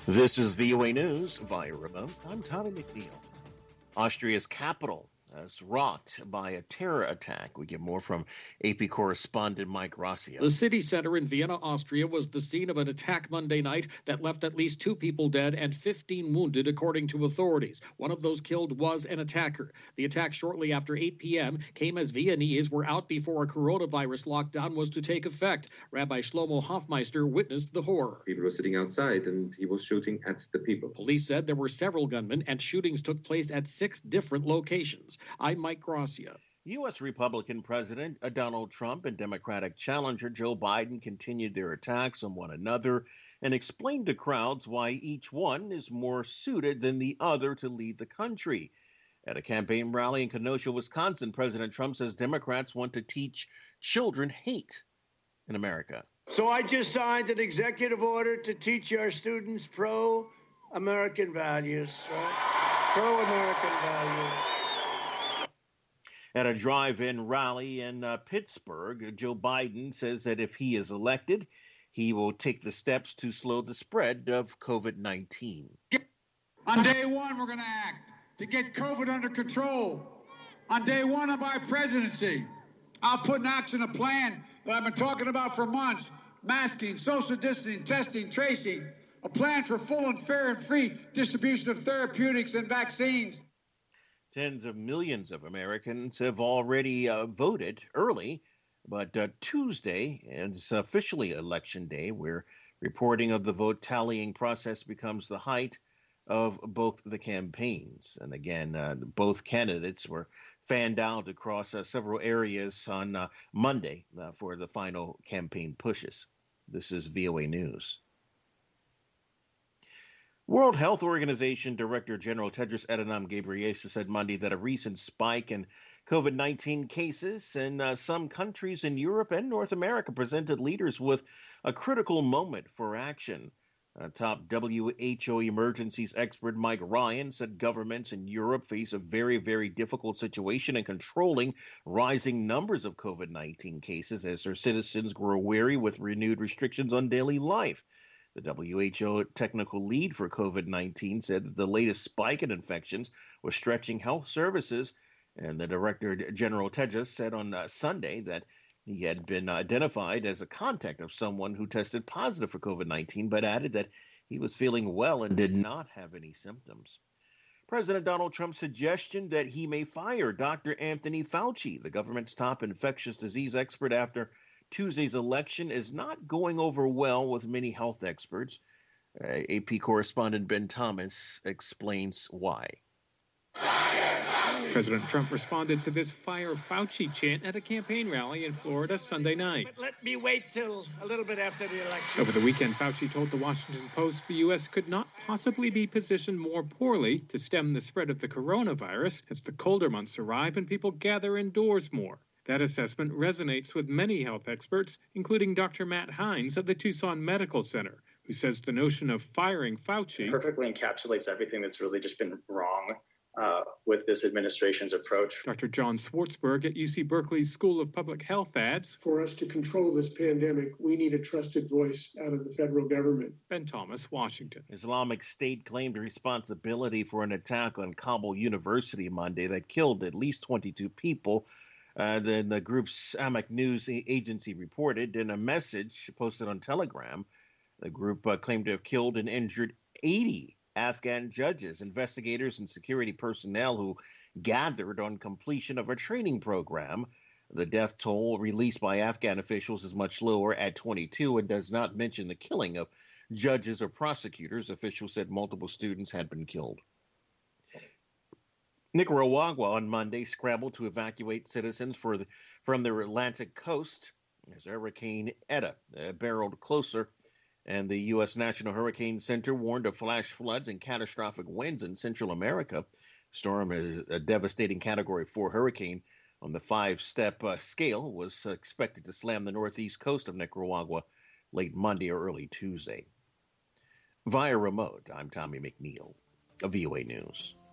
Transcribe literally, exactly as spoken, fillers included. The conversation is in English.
This is V O A News via remote. I'm Tommy McNeil. Austria's capital is rocked by a terror attack. We get more from A P correspondent Mike Gracia. The city center in Vienna, Austria, was the scene of an attack Monday night that left at least two people dead and fifteen wounded, according to authorities. One of those killed was an attacker. The attack shortly after eight p.m. came as Viennese were out before a coronavirus lockdown was to take effect. Rabbi Shlomo Hofmeister witnessed the horror. People were sitting outside and he was shooting at the people. Police said there were several gunmen and shootings took place at six different locations. I'm Mike Gracia. U S. Republican President Donald Trump and Democratic challenger Joe Biden continued their attacks on one another and explained to crowds why each one is more suited than the other to lead the country. At a campaign rally in Kenosha, Wisconsin, President Trump says Democrats want to teach children hate in America. So I just signed an executive order to teach our students pro-American values, right? Pro-American values. At a drive-in rally in uh, Pittsburgh, Joe Biden says that if he is elected, he will take the steps to slow the spread of COVID nineteen. On day one, we're going to act to get COVID under control. On day one of my presidency, I'll put in action a plan that I've been talking about for months: masking, social distancing, testing, tracing, a plan for full and fair and free distribution of therapeutics and vaccines. Tens of millions of Americans have already uh, voted early, but uh, Tuesday is officially Election Day, where reporting of the vote tallying process becomes the height of both the campaigns. And again, uh, both candidates were fanned out across uh, several areas on uh, Monday uh, for the final campaign pushes. This is V O A News. World Health Organization Director General Tedros Adhanom Ghebreyesus said Monday that a recent spike in COVID nineteen cases in uh, some countries in Europe and North America presented leaders with a critical moment for action. Uh, top W H O emergencies expert Mike Ryan said governments in Europe face a very, very difficult situation in controlling rising numbers of COVID nineteen cases as their citizens grow wary with renewed restrictions on daily life. The W H O technical lead for COVID nineteen said that the latest spike in infections was stretching health services, and the Director General Tedros said on uh, Sunday that he had been identified as a contact of someone who tested positive for COVID nineteen, but added that he was feeling well and did not have any symptoms. President Donald Trump's suggestion that he may fire Doctor Anthony Fauci, the government's top infectious disease expert, after Tuesday's election is not going over well with many health experts. Uh, A P correspondent Ben Thomas explains why. President Trump responded to this "Fire Fauci" chant at a campaign rally in Florida Sunday night. But let me wait till a little bit after the election. Over the weekend, Fauci told the Washington Post the U S could not possibly be positioned more poorly to stem the spread of the coronavirus as the colder months arrive and people gather indoors more. That assessment resonates with many health experts, including Doctor Matt Hines at the Tucson Medical Center, who says the notion of firing Fauci perfectly encapsulates everything that's really just been wrong uh, with this administration's approach. Doctor John Swartzberg at U C Berkeley's School of Public Health adds, for us to control this pandemic, we need a trusted voice out of the federal government. Ben Thomas, Washington. Islamic State claimed responsibility for an attack on Kabul University Monday that killed at least twenty-two people. Uh, then the group's Amaq News agency reported in a message posted on Telegram. The group uh, claimed to have killed and injured eighty Afghan judges, investigators, and security personnel who gathered on completion of a training program. The death toll released by Afghan officials is much lower at twenty-two and does not mention the killing of judges or prosecutors. Officials said multiple students had been killed. Nicaragua on Monday scrambled to evacuate citizens for the, from their Atlantic coast as Hurricane Eta uh, barreled closer, and the U S. National Hurricane Center warned of flash floods and catastrophic winds in Central America. Storm is a devastating Category four hurricane on the five-step uh, scale, was uh, expected to slam the northeast coast of Nicaragua late Monday or early Tuesday. Via remote, I'm Tommy McNeil of V O A News.